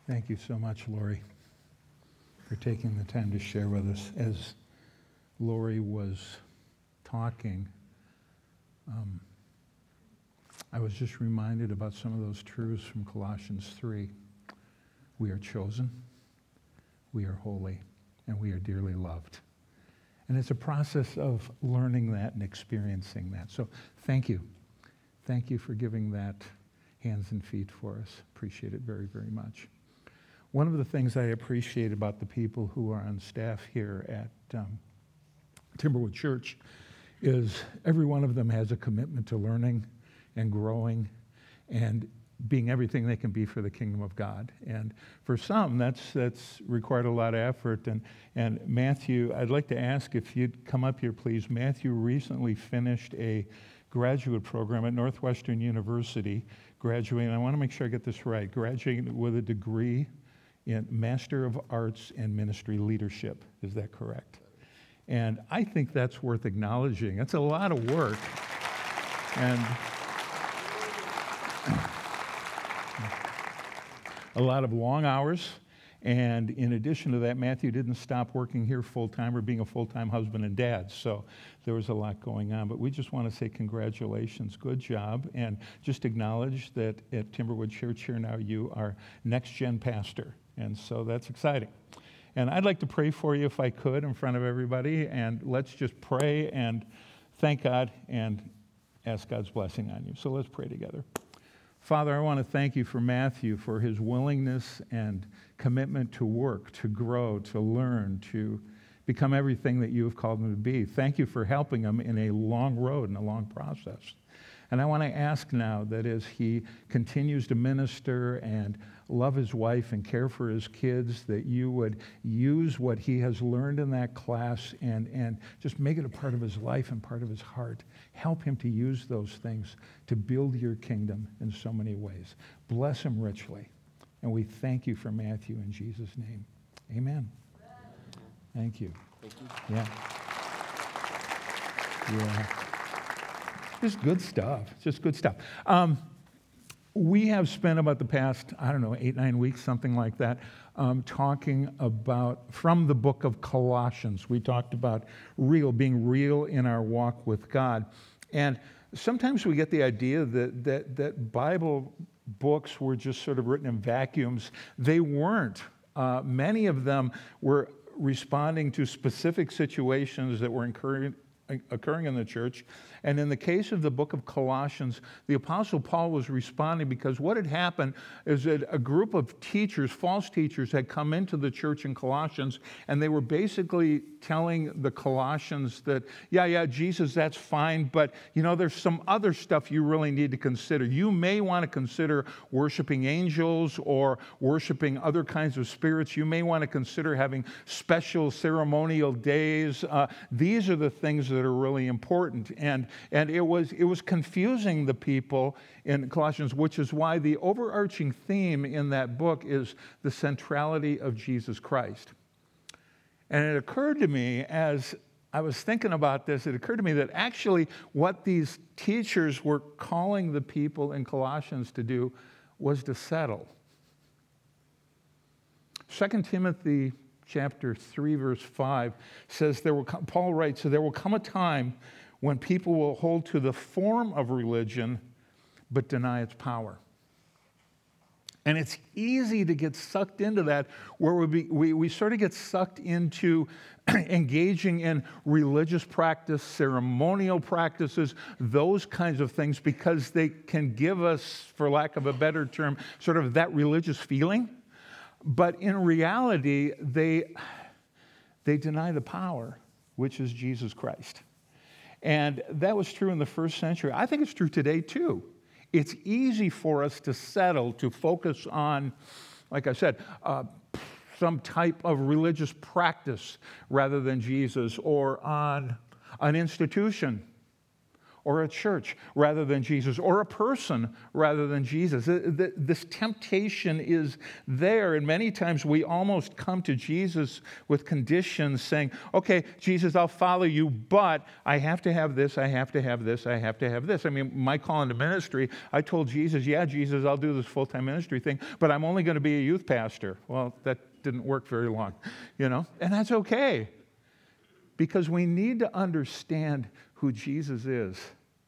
Thank you so much, Lori, for taking the time to share with us. As Lori was talking, I was just reminded about some of those truths from Colossians 3. We are chosen, we are holy, and we are dearly loved. And it's a process of learning that and experiencing that. So thank you. Thank you for giving that hands and feet for us. Appreciate it very, very much. One of the things I appreciate about the people who are on staff here at Timberwood Church is every one of them has a commitment to learning and growing and being everything they can be for the kingdom of God. And for some, that's required a lot of effort. And Matthew, I'd like to ask if you'd come up here, please. Matthew recently finished a graduate program at Northwestern University, graduating, I want to make sure I get this right, graduating with a degree in Master of Arts and Ministry Leadership. Is that correct? And I think that's worth acknowledging. That's a lot of work. And a lot of long hours. And in addition to that, Matthew didn't stop working here full-time or being a full-time husband and dad. So there was a lot going on. But we just want to say congratulations. Good job. And just acknowledge that at Timberwood Church here now, you are next-gen pastor. And so that's exciting. And I'd like to pray for you if I could in front of everybody. And let's just pray and thank God and ask God's blessing on you. So let's pray together. Father, I want to thank you for Matthew, for his willingness and commitment to work, to grow, to learn, to become everything that you have called him to be. Thank you for helping him in a long road and a long process. And I want to ask now that as he continues to minister and love his wife and care for his kids, that you would use what he has learned in that class and just make it a part of his life and part of his heart. Help him to use those things to build your kingdom in so many ways. Bless him richly. And we thank you for Matthew in Jesus' name. Amen. Thank you. Thank you. Yeah. Just good stuff. Just good stuff. We have spent about the past, 8, 9 weeks, something like that, talking about, from the book of Colossians, we talked about being real in our walk with God. And sometimes we get the idea that Bible books were just sort of written in vacuums. They weren't. Many of them were responding to specific situations that were occurring in the church. And in the case of the book of Colossians, the Apostle Paul was responding because what had happened is that a group of teachers, false teachers, had come into the church in Colossians, and they were basically telling the Colossians that, yeah, Jesus, that's fine, but, there's some other stuff you really need to consider. You may want to consider worshiping angels or worshiping other kinds of spirits. You may want to consider having special ceremonial days. These are the things that are really important. And it was confusing the people in Colossians, which is why the overarching theme in that book is the centrality of Jesus Christ. And it occurred to me as I was thinking about this, it occurred to me that actually what these teachers were calling the people in Colossians to do was to settle. 2 Timothy chapter 3, verse 5 says, Paul writes, so there will come a time when people will hold to the form of religion but deny its power. And it's easy to get sucked into that, where we sort of get sucked into engaging in religious practice, ceremonial practices, those kinds of things, because they can give us, for lack of a better term, sort of that religious feeling. But in reality, they deny the power, which is Jesus Christ. And that was true in the first century. I think it's true today, too. It's easy for us to settle, to focus on, like I said, some type of religious practice rather than Jesus, or on an institution, or a church rather than Jesus, or a person rather than Jesus. This temptation is there, and many times we almost come to Jesus with conditions saying, okay, Jesus, I'll follow you, but I have to have this, I have to have this, I have to have this. I mean, my call into ministry, I told Jesus, yeah, Jesus, I'll do this full-time ministry thing, but I'm only going to be a youth pastor. Well, that didn't work very long, and that's okay. Because we need to understand who Jesus is.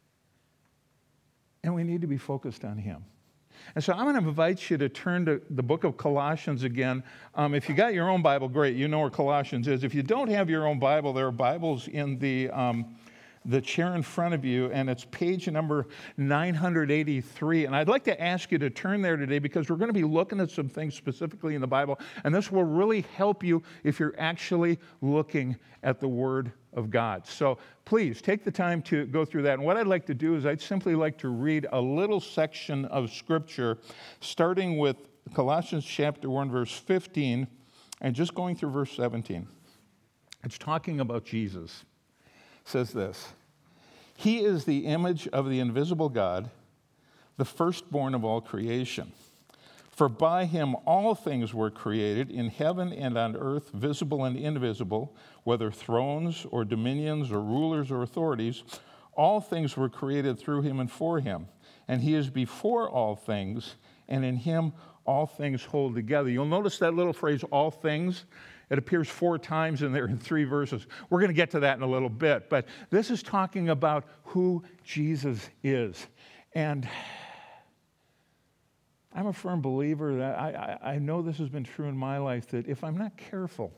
And we need to be focused on him. And so I'm going to invite you to turn to the book of Colossians again. If you got your own Bible, great. You know where Colossians is. If you don't have your own Bible, there are Bibles in the chair in front of you, and it's page number 983. And I'd like to ask you to turn there today because we're going to be looking at some things specifically in the Bible, and this will really help you if you're actually looking at the Word of God. So please take the time to go through that. And what I'd like to do is I'd simply like to read a little section of Scripture, starting with Colossians chapter 1, verse 15, and just going through verse 17. It's talking about Jesus. It says this: He is the image of the invisible God, the firstborn of all creation. For by him all things were created, in heaven and on earth, visible and invisible, whether thrones or dominions or rulers or authorities. All things were created through him and for him. And he is before all things, and in him all things hold together. You'll notice that little phrase, all things. It appears 4 times in there in 3 verses. We're going to get to that in a little bit. But this is talking about who Jesus is. And I'm a firm believer that I know this has been true in my life, that if I'm not careful,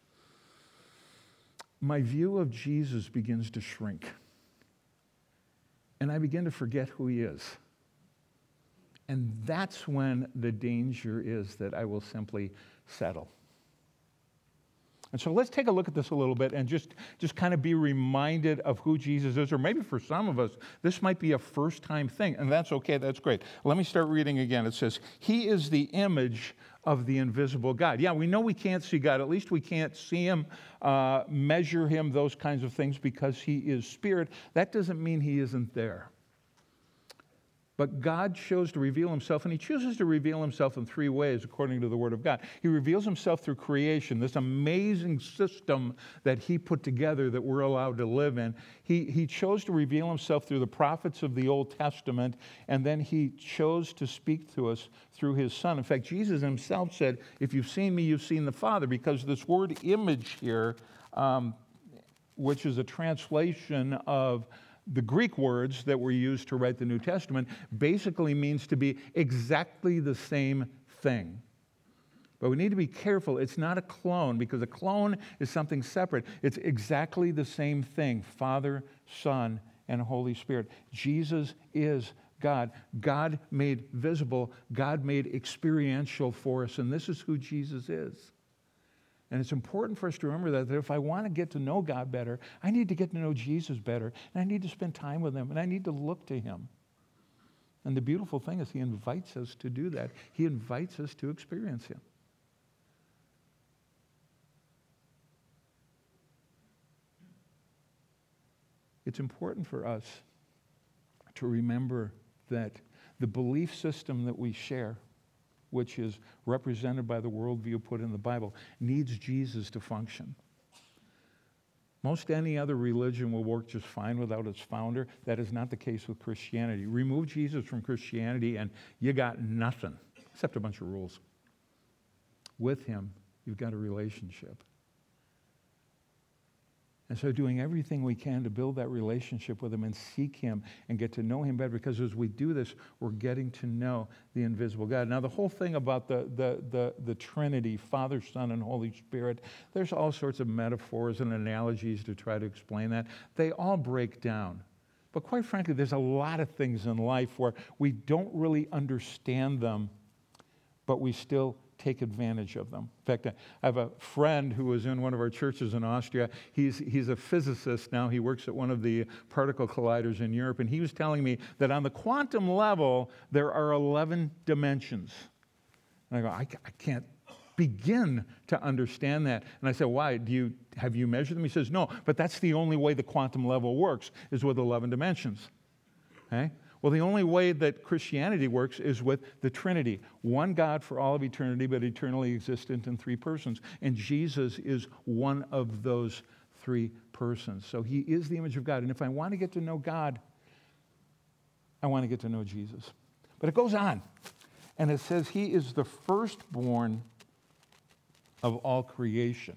my view of Jesus begins to shrink. And I begin to forget who he is. And that's when the danger is that I will simply settle. And so let's take a look at this a little bit and just kind of be reminded of who Jesus is. Or maybe for some of us, this might be a first-time thing, and that's okay, that's great. Let me start reading again. It says, he is the image of the invisible God. Yeah, we know we can't see God. At least we can't see him, measure him, those kinds of things, because he is spirit. That doesn't mean he isn't there. But God chose to reveal himself, and he chooses to reveal himself in 3 ways, according to the Word of God. He reveals himself through creation, this amazing system that he put together that we're allowed to live in. He chose to reveal himself through the prophets of the Old Testament, and then he chose to speak to us through his Son. In fact, Jesus himself said, if you've seen me, you've seen the Father, because this word image here, which is a translation of the Greek words that were used to write the New Testament, basically means to be exactly the same thing. But we need to be careful. It's not a clone, because a clone is something separate. It's exactly the same thing, Father, Son, and Holy Spirit. Jesus is God. God made visible, God made experiential for us, and this is who Jesus is. And it's important for us to remember that if I want to get to know God better, I need to get to know Jesus better, and I need to spend time with him, and I need to look to him. And the beautiful thing is he invites us to do that. He invites us to experience him. It's important for us to remember that the belief system that we share, which is represented by the worldview put in the Bible, needs Jesus to function. Most any other religion will work just fine without its founder. That is not the case with Christianity. Remove Jesus from Christianity and you got nothing, except a bunch of rules. With him, you've got a relationship. And so doing everything we can to build that relationship with him and seek him and get to know him better, because as we do this, we're getting to know the invisible God. Now, the whole thing about the Trinity, Father, Son, and Holy Spirit, there's all sorts of metaphors and analogies to try to explain that. They all break down. But quite frankly, there's a lot of things in life where we don't really understand them, but we still take advantage of them. In fact, I have a friend who was in one of our churches in Austria. He's a physicist now. He works at one of the particle colliders in Europe, and he was telling me that on the quantum level, there are 11 dimensions. And I go, I can't begin to understand that. And I said, why? Have you measured them? He says, no, but that's the only way the quantum level works, is with 11 dimensions. Okay? Well, the only way that Christianity works is with the Trinity. One God for all of eternity, but eternally existent in three persons. And Jesus is one of those three persons. So he is the image of God. And if I want to get to know God, I want to get to know Jesus. But it goes on. And it says he is the firstborn of all creation.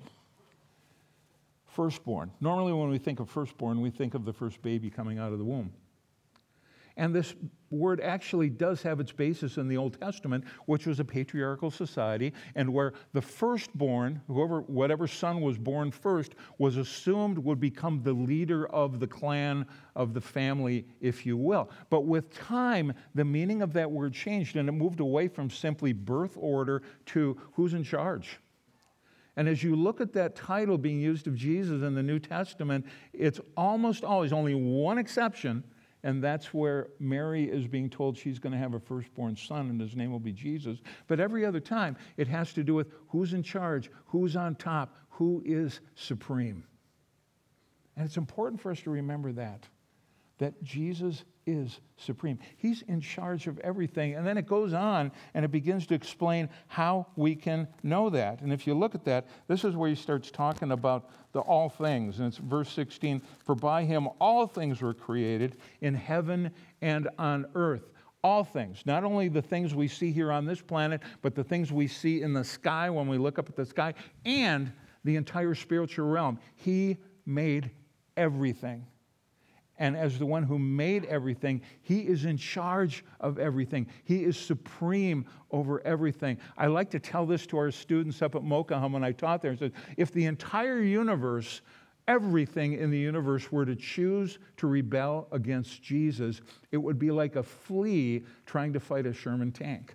Firstborn. Normally when we think of firstborn, we think of the first baby coming out of the womb. And this word actually does have its basis in the Old Testament, which was a patriarchal society, and where the firstborn, whatever son was born first, was assumed would become the leader of the clan, of the family, if you will. But with time, the meaning of that word changed, and it moved away from simply birth order to who's in charge. And as you look at that title being used of Jesus in the New Testament, it's almost always, only one exception, and that's where Mary is being told she's going to have a firstborn son, and his name will be Jesus. But every other time, it has to do with who's in charge, who's on top, who is supreme. And it's important for us to remember that Jesus is supreme. He's in charge of everything. And then it goes on, and it begins to explain how we can know that. And if you look at that, this is where he starts talking about the all things. And it's verse 16, for by him all things were created in heaven and on earth. All things, not only the things we see here on this planet, but the things we see in the sky when we look up at the sky, and the entire spiritual realm. He made everything. And as the one who made everything, he is in charge of everything. He is supreme over everything. I like to tell this to our students up at Mokaham when I taught there. I said, if the entire universe, everything in the universe were to choose to rebel against Jesus, it would be like a flea trying to fight a Sherman tank.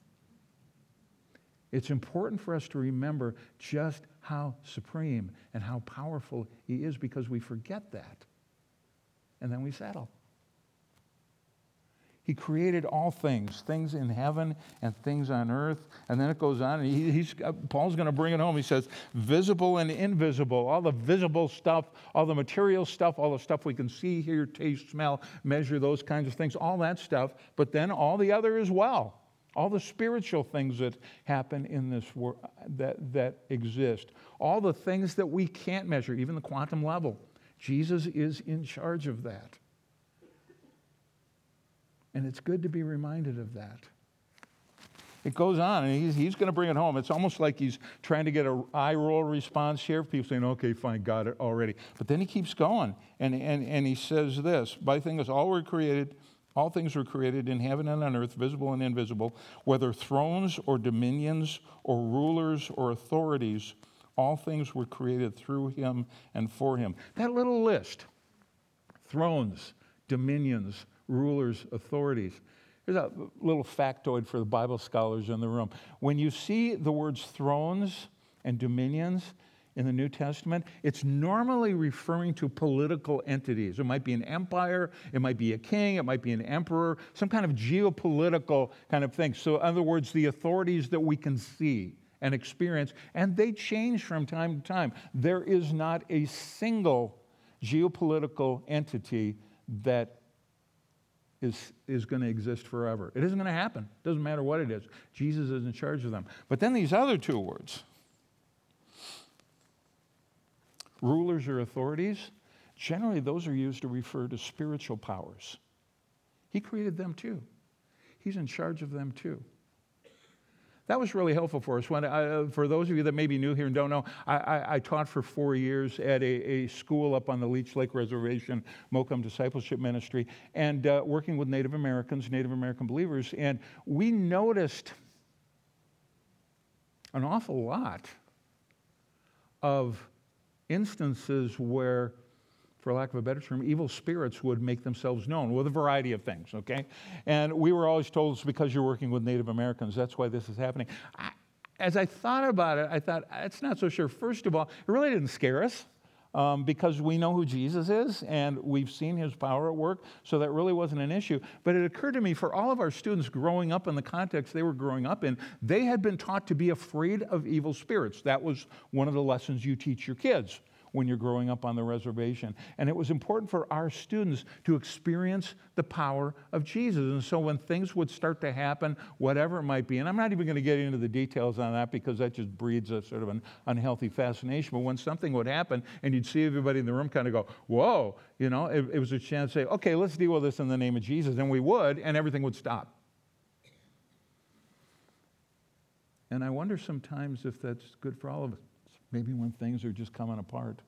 It's important for us to remember just how supreme and how powerful he is, because we forget that. And then we settle. He created all things, things in heaven and things on earth. And then it goes on, and Paul's going to bring it home. He says, visible and invisible, all the visible stuff, all the material stuff, all the stuff we can see, hear, taste, smell, measure, those kinds of things, all that stuff. But then all the other as well. All the spiritual things that happen in this world, that exist. All the things that we can't measure, even the quantum level. Jesus is in charge of that. And it's good to be reminded of that. It goes on, and he's going to bring it home. It's almost like he's trying to get an eye roll response here. People saying, okay, fine, got it already. But then he keeps going, and he says this, by things all things were created in heaven and on earth, visible and invisible, whether thrones or dominions or rulers or authorities. All things were created through him and for him. That little list, thrones, dominions, rulers, authorities. Here's a little factoid for the Bible scholars in the room. When you see the words thrones and dominions in the New Testament, it's normally referring to political entities. It might be an empire, it might be a king, it might be an emperor, some kind of geopolitical kind of thing. So in other words, the authorities that we can see and experience, and they change from time to time. There is not a single geopolitical entity that is going to exist forever. It isn't going to happen. It doesn't matter what it is. Jesus is in charge of them. But then these other two words, rulers or authorities, generally those are used to refer to spiritual powers. He created them too. He's in charge of them too. That was really helpful for us. For those of you that may be new here and don't know, I taught for 4 years at a school up on the Leech Lake Reservation, Mokaham Discipleship Ministry, and working with Native Americans, Native American believers. And we noticed an awful lot of instances where, for lack of a better term, evil spirits would make themselves known with a variety of things, okay? And we were always told it's because you're working with Native Americans. That's why this is happening. As I thought about it, I thought, it's not so sure. First of all, it really didn't scare us. because we know who Jesus is and we've seen his power at work, so that really wasn't an issue. But it occurred to me, for all of our students growing up in the context they were growing up in, they had been taught to be afraid of evil spirits. That was one of the lessons you teach your kids when you're growing up on the reservation. And it was important for our students to experience the power of Jesus. And so when things would start to happen, whatever it might be, and I'm not even going to get into the details on that because that just breeds a sort of an unhealthy fascination, but when something would happen and you'd see everybody in the room kind of go, whoa, it was a chance to say, okay, let's deal with this in the name of Jesus. And we would, and everything would stop. And I wonder sometimes if that's good for all of us. Maybe when things are just coming apart,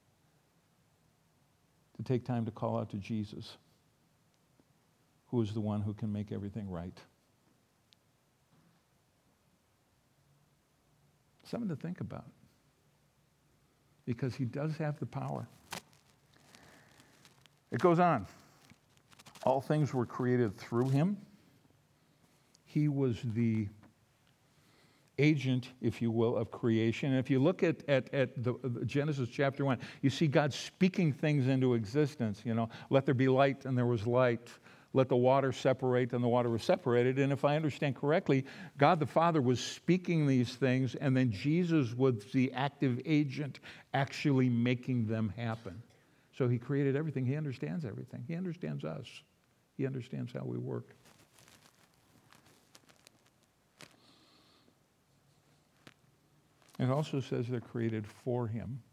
to take time to call out to Jesus, who is the one who can make everything right. Something to think about, because he does have the power. It goes on. All things were created through him. He was the agent, if you will, of creation. And if you look at the Genesis chapter 1, you see God speaking things into existence. Let there be light, and there was light. Let the water separate, and the water was separated. And if I understand correctly, God the Father was speaking these things, and then Jesus was the active agent actually making them happen. So he created everything. He understands everything. He understands us. He understands how we work. It also says they're created for him.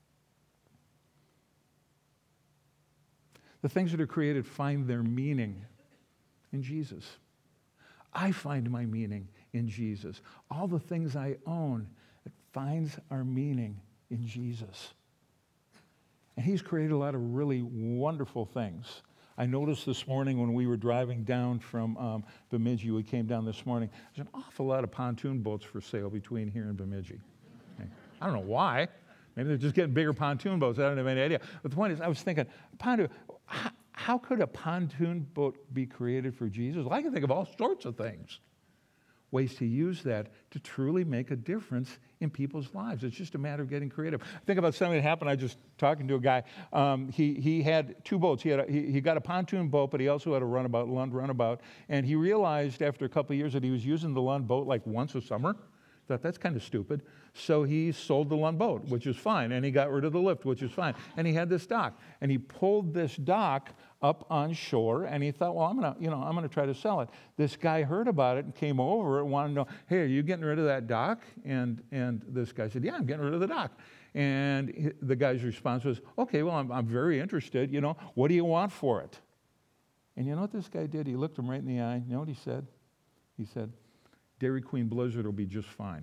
The things that are created find their meaning in Jesus. I find my meaning in Jesus. All the things I own, it finds our meaning in Jesus. And he's created a lot of really wonderful things. I noticed this morning when we were driving down from Bemidji, we came down this morning, there's an awful lot of pontoon boats for sale between here and Bemidji. I don't know why. Maybe they're just getting bigger pontoon boats. I don't have any idea. But the point is, I was thinking, how could a pontoon boat be created for Jesus? Well, I can think of all sorts of things. Ways to use that to truly make a difference in people's lives. It's just a matter of getting creative. Think about something that happened. I was just talking to a guy. He had two boats. He got a pontoon boat, but he also had a Lund runabout. And he realized after a couple of years that he was using the Lund boat like once a summer. Thought that's kind of stupid. So he sold the Lund boat, which is fine, and he got rid of the lift, which is fine. And he had this dock, and he pulled this dock up on shore, and he thought, well, I'm gonna try to sell it. This guy heard about it and came over and wanted to know, hey, are you getting rid of that dock? And this guy said, yeah, I'm getting rid of the dock. And the guy's response was, okay, well, I'm very interested. What do you want for it? And you know what this guy did? He looked him right in the eye. You know what he said? He said, Dairy Queen Blizzard will be just fine.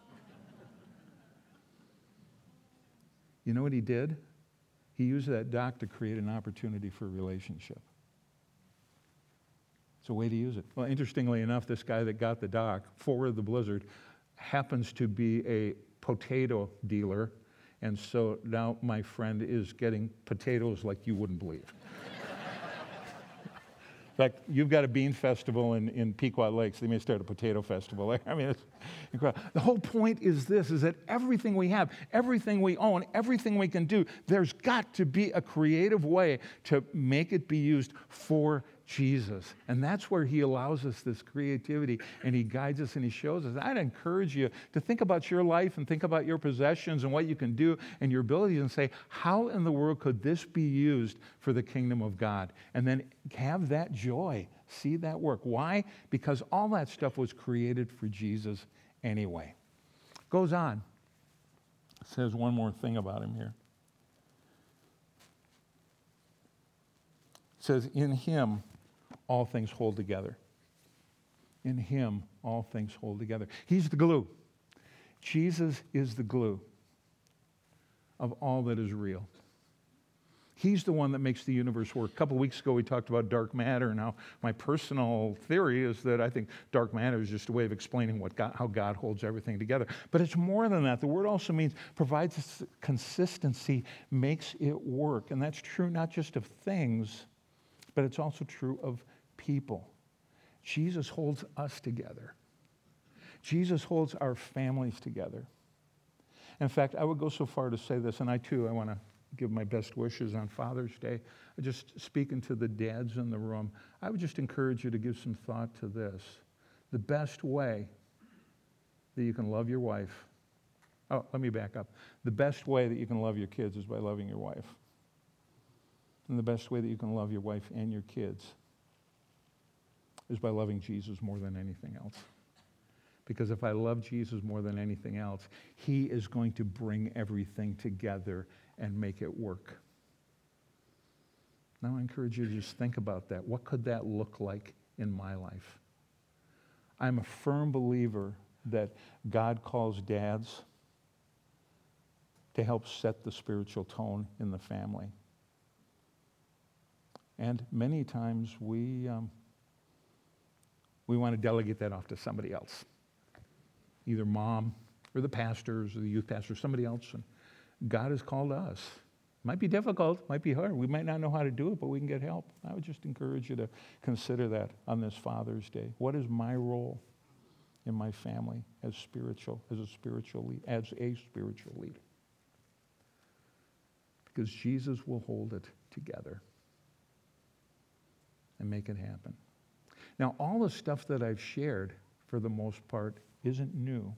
You know what he did? He used that dock to create an opportunity for a relationship. It's a way to use it. Well, interestingly enough, this guy that got the dock for the Blizzard happens to be a potato dealer, and so now my friend is getting potatoes like you wouldn't believe. In fact, you've got a bean festival in Pequot Lakes. They may start a potato festival there. I mean, it's incredible. The whole point is this, is that everything we have, everything we own, everything we can do, there's got to be a creative way to make it be used for Jesus. And that's where he allows us this creativity, and he guides us and he shows us. I'd encourage you to think about your life and think about your possessions and what you can do and your abilities and say, how in the world could this be used for the kingdom of God? And then have that joy. See that work. Why? Because all that stuff was created for Jesus anyway. Goes on. It says one more thing about him here. It says, in him all things hold together. In him, all things hold together. He's the glue. Jesus is the glue of all that is real. He's the one that makes the universe work. A couple weeks ago, we talked about dark matter. Now, my personal theory is that I think dark matter is just a way of explaining how God holds everything together. But it's more than that. The word also means provides consistency, makes it work. And that's true not just of things, but it's also true of people. Jesus holds us together. Jesus holds our families together. In fact, I would go so far to say this, and I want to give my best wishes on Father's Day. Just speaking to the dads in the room, I would just encourage you to give some thought to this. The best way that you can love your wife, let me back up. The best way that you can love your kids is by loving your wife. And the best way that you can love your wife and your kids is by loving Jesus more than anything else. Because if I love Jesus more than anything else, he is going to bring everything together and make it work. Now I encourage you to just think about that. What could that look like in my life? I'm a firm believer that God calls dads to help set the spiritual tone in the family. And many times we want to delegate that off to somebody else, either mom or the pastors or the youth pastor, somebody else. And God has called us. Might be difficult, might be hard. We might not know how to do it, but we can get help. I would just encourage you to consider that on this Father's Day. What is my role in my family as a spiritual leader? Because Jesus will hold it together and make it happen. Now, all the stuff that I've shared, for the most part, isn't new.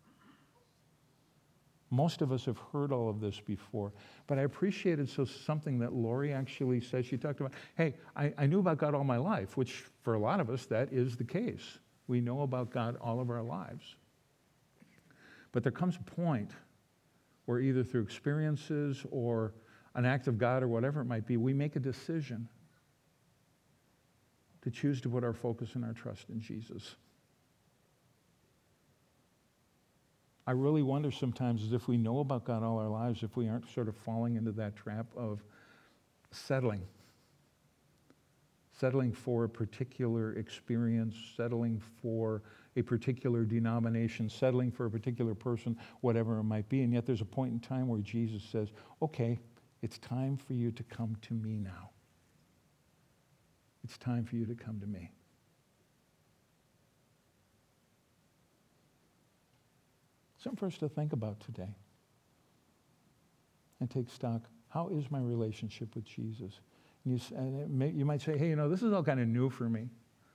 Most of us have heard all of this before, but I appreciated something that Lori actually said. She talked about, hey, I knew about God all my life, which for a lot of us, that is the case. We know about God all of our lives. But there comes a point where either through experiences or an act of God or whatever it might be, we make a decision to choose to put our focus and our trust in Jesus. I really wonder sometimes, as if we know about God all our lives, if we aren't sort of falling into that trap of settling for a particular experience, settling for a particular denomination, settling for a particular person, whatever it might be. And yet there's a point in time where Jesus says, okay, it's time for you to come to me now. It's time for you to come to me. Something for us to think about today and take stock. How is my relationship with Jesus? And you might say, hey, this is all kind of new for me.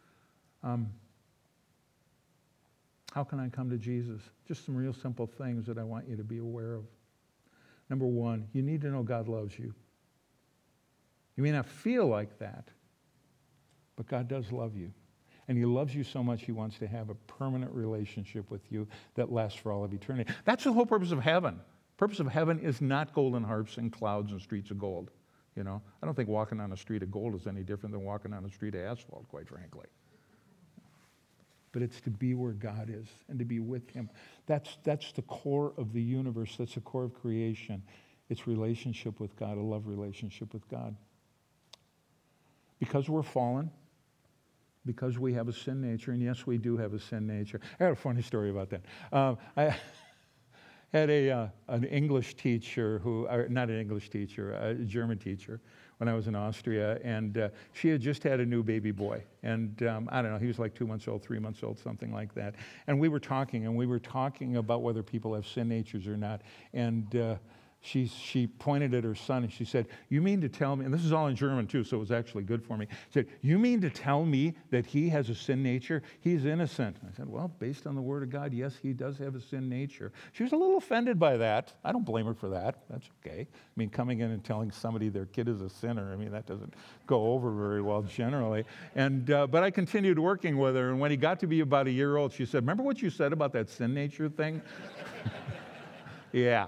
How can I come to Jesus? Just some real simple things that I want you to be aware of. Number one, you need to know God loves you. You may not feel like that, but God does love you. And he loves you so much, he wants to have a permanent relationship with you that lasts for all of eternity. That's the whole purpose of heaven. The purpose of heaven is not golden harps and clouds and streets of gold. I don't think walking on a street of gold is any different than walking on a street of asphalt, quite frankly. But it's to be where God is and to be with him. That's the core of the universe. That's the core of creation. It's relationship with God, a love relationship with God. Because we're fallen, because we have a sin nature, and yes, we do have a sin nature. I got a funny story about that. I had an English teacher not an English teacher, a German teacher when I was in Austria, and she had just had a new baby boy. And I don't know, he was like 2 months old, 3 months old, something like that. And we were talking about whether people have sin natures or not. And she pointed at her son and she said, you mean to tell me, and this is all in German too, so it was actually good for me. She said, you mean to tell me that he has a sin nature? He's innocent. I said, well, based on the Word of God, yes, he does have a sin nature. She was a little offended by that. I don't blame her for that. That's okay. I mean, coming in and telling somebody their kid is a sinner, that doesn't go over very well generally. And but I continued working with her, and when he got to be about a year old, she said, remember what you said about that sin nature thing? Yeah.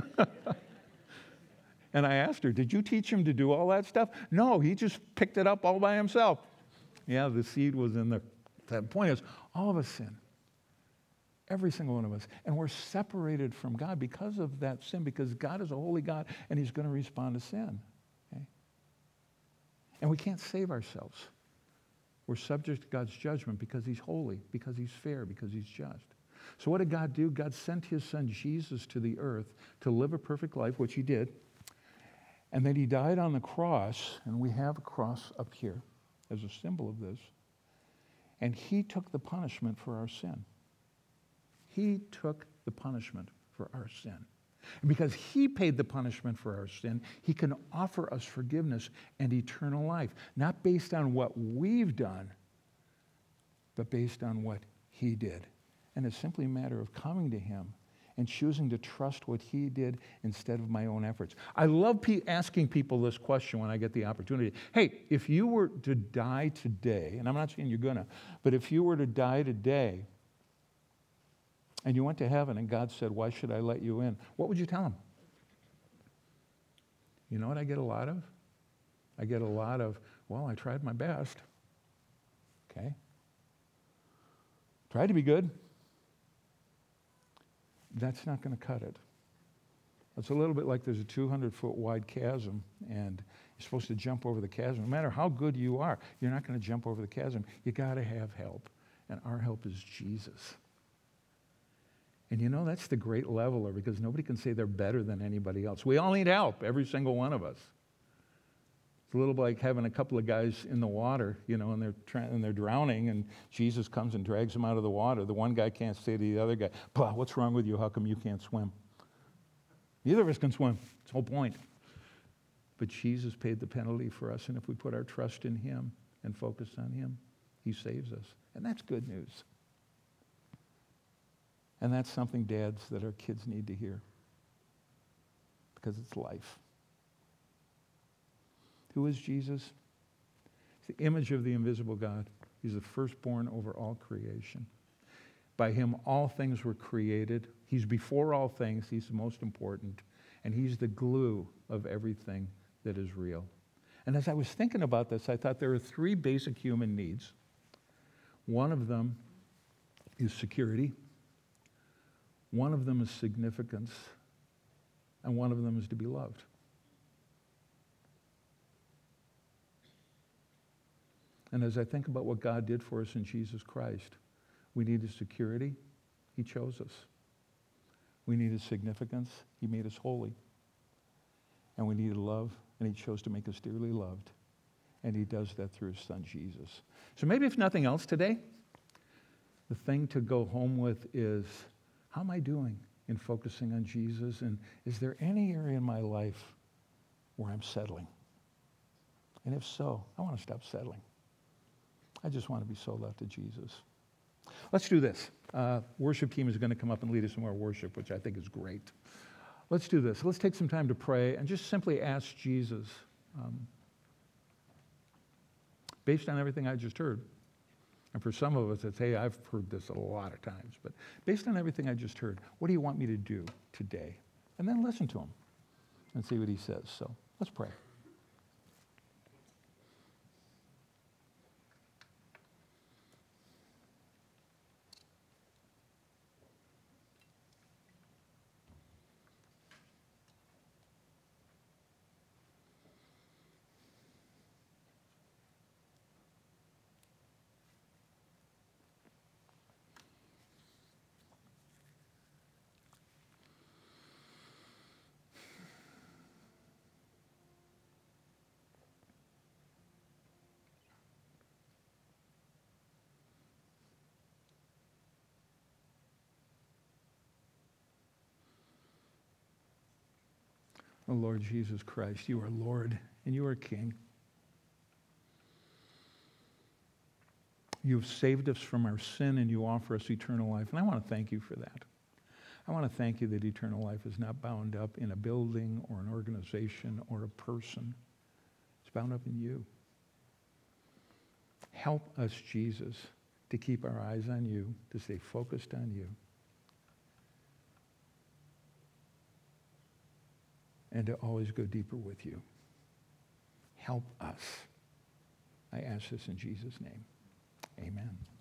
And I asked her, did you teach him to do all that stuff? No, he just picked it up all by himself. Yeah, the seed was in there. The point is, all of us sin. Every single one of us. And we're separated from God because of that sin, because God is a holy God, and he's going to respond to sin. Okay? And we can't save ourselves. We're subject to God's judgment because he's holy, because he's fair, because he's just. So what did God do? God sent his son Jesus to the earth to live a perfect life, which he did. And then he died on the cross, and we have a cross up here as a symbol of this. And he took the punishment for our sin. He took the punishment for our sin. And because he paid the punishment for our sin, he can offer us forgiveness and eternal life, not based on what we've done, but based on what he did. And it's simply a matter of coming to him and choosing to trust what he did instead of my own efforts. I love asking people this question when I get the opportunity. Hey, if you were to die today, and I'm not saying you're gonna, but if you were to die today and you went to heaven and God said, why should I let you in? What would you tell him? You know what I get a lot of? I get a lot of, well, I tried my best. Okay. Tried to be good. That's not going to cut it. It's a little bit like there's a 200-foot wide chasm, and you're supposed to jump over the chasm. No matter how good you are, you're not going to jump over the chasm. You got to have help, and our help is Jesus. And you know, that's the great leveler, because nobody can say they're better than anybody else. We all need help, every single one of us. It's a little like having a couple of guys in the water, you know, and they're drowning, and Jesus comes and drags them out of the water. The one guy can't say to the other guy, "Bah, what's wrong with you? How come you can't swim?" Neither of us can swim. It's the whole point. But Jesus paid the penalty for us, and if we put our trust in him and focus on him, he saves us. And that's good news. And that's something, dads, that our kids need to hear, because it's life. Who is Jesus? He's the image of the invisible God. He's the firstborn over all creation. By him, all things were created. He's before all things. He's the most important. And he's the glue of everything that is real. And as I was thinking about this, I thought there are three basic human needs. One of them is security. One of them is significance. And one of them is to be loved. And as I think about what God did for us in Jesus Christ, we needed security. He chose us. We needed significance. He made us holy. And we needed love, and he chose to make us dearly loved. And he does that through his son, Jesus. So maybe if nothing else today, the thing to go home with is, how am I doing in focusing on Jesus? And is there any area in my life where I'm settling? And if so, I want to stop settling. I just want to be sold out to Jesus. Let's do this. Worship team is going to come up and lead us in more worship, which I think is great. Let's do this. Let's take some time to pray and just simply ask Jesus, based on everything I just heard, and for some of us, it's, hey, I've heard this a lot of times, but based on everything I just heard, what do you want me to do today? And then listen to him and see what he says. So let's pray. Oh, Lord Jesus Christ, you are Lord and you are King. You have saved us from our sin and you offer us eternal life. And I want to thank you for that. I want to thank you that eternal life is not bound up in a building or an organization or a person. It's bound up in you. Help us, Jesus, to keep our eyes on you, to stay focused on you, and to always go deeper with you. Help us. I ask this in Jesus' name. Amen.